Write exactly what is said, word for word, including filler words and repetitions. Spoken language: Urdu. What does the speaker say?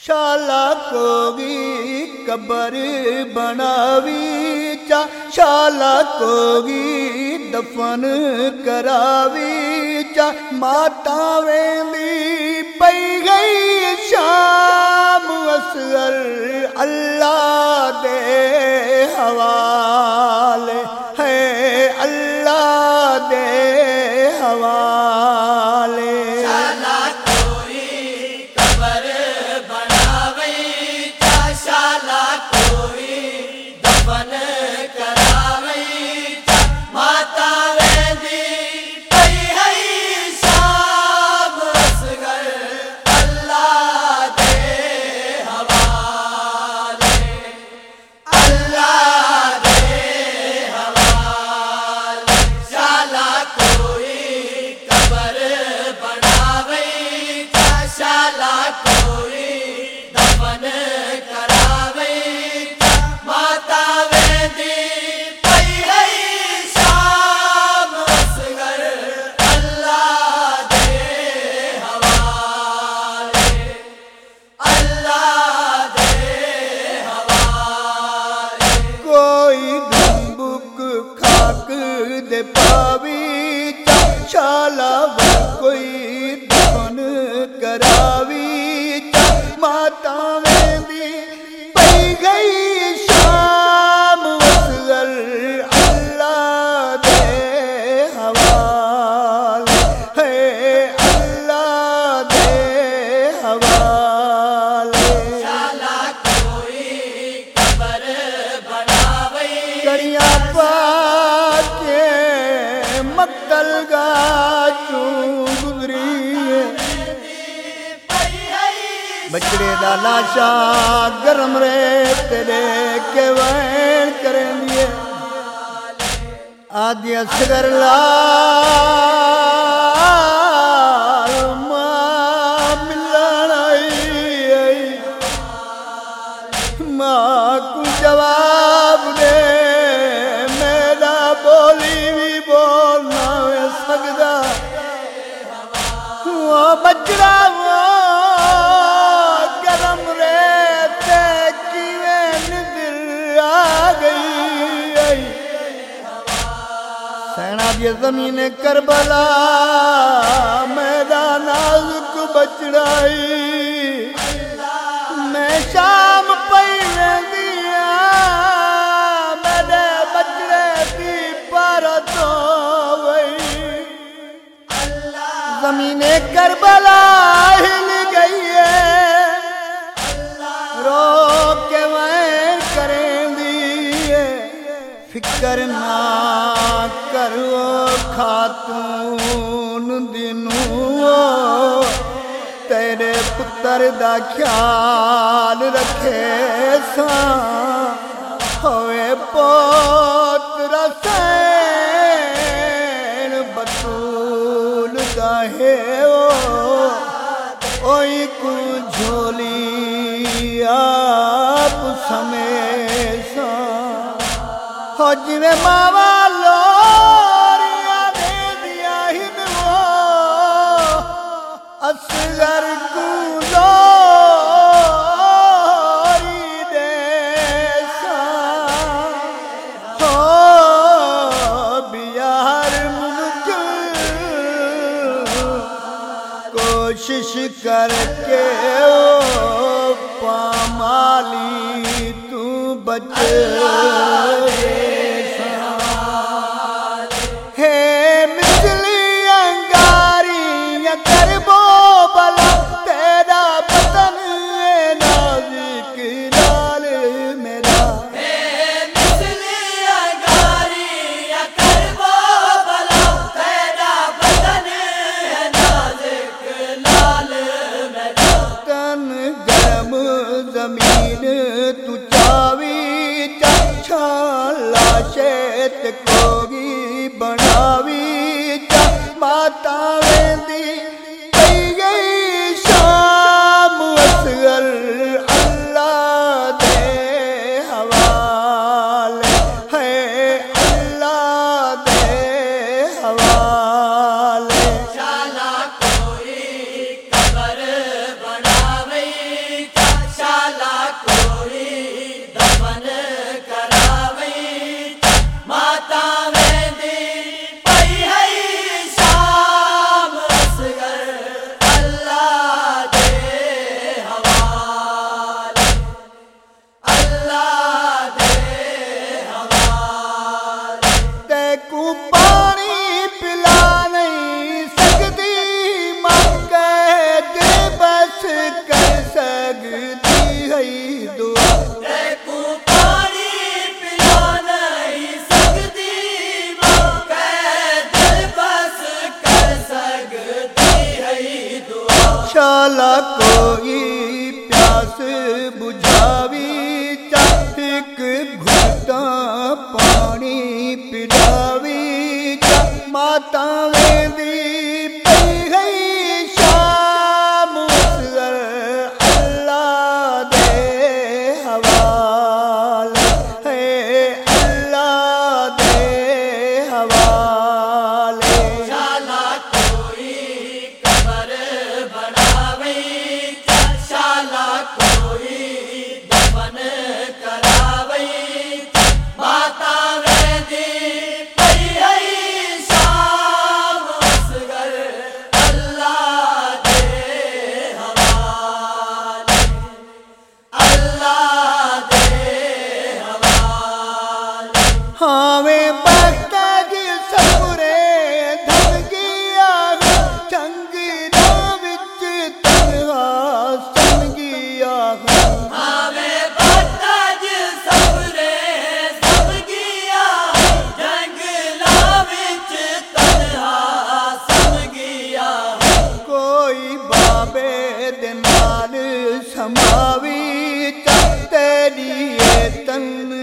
شالا کوگی قبر بناوی چا شالا کوگی دفن کراوی چا ماتا ویندی پئی گئی شام اصغر اللہ دے حوالے ہے اللہ دے حوالے دے پاوی چا شالا کوئی دفن کراوی چا ماتا ویندی پئی گئی شام اصغر اللہ دے حوالے ہے اللہ دے حوالے شالا کوئی قبر بناوی کڑیاں پا مقتل گا چوں گزری بچڑے دا لاشا گرم رے تیرے کے وین کریں دیے آدھی اصغر لال ماں ملن آئی ماں کو جواب دے میرا بولی بھی بولنا ہے سکتا وہ بچڑا وہ گرم ریتے کیویں دل آ گئی سینا دی زمین کربلا میرا نازک بچڑائی میں شام پئی ویندیا میرے بچڑے دی پارتوں وئی زمین کربلا ہل گئی ہے رو کے وین کریں دیئے فکر نہ کرو خاتون دنوں تیرے پتر دا خیال رکھے ساں ہوئے پوتر سین بطول دا ہے اوئی کو جھولی آپ سمیسا ہو جویں ماوا لوریاں دے دیا ہن وہ اصغر کو لوری دے سا ہو بیار منکر کوشش کر کے او پامالی تو بچ ہے مثلی انگاری یا کربو بلا تیرا بدن ہے نازک لال میرا ہے مثلی انگاری یا کربو بلا تیرا بدن ہے نازک لال میرا تن گرم زمین تو چاوی چھالا شیت کوگی بناوی چا ماتا ویندی پئی گئی شام اصغر اللہ دے حوالے ہے اللہ دے حوالے شالا کوئی قبر بناوی پیاس بجھاوی چا ایک گھٹا پانی پلاوی چا ماتا ویندی پئی گئی شام اصغر اللہ دے حوالے ہے اللہ دے حوالے شالا کوئی قبر بناوی شالا کوئی دفن کراوی ماتا ویندی پئی گئی شام اصغر اللہ دے حوالے اللہ دے حوالے ہاویں بختہ جی سمرے دھم گیا چنگلا وچ تنہا سن گیا ہمیں بتاج سبرے سب گیا جنگلا وچ تنہا سب گیا کوئی بابے دے نال سماوی چا تیری تن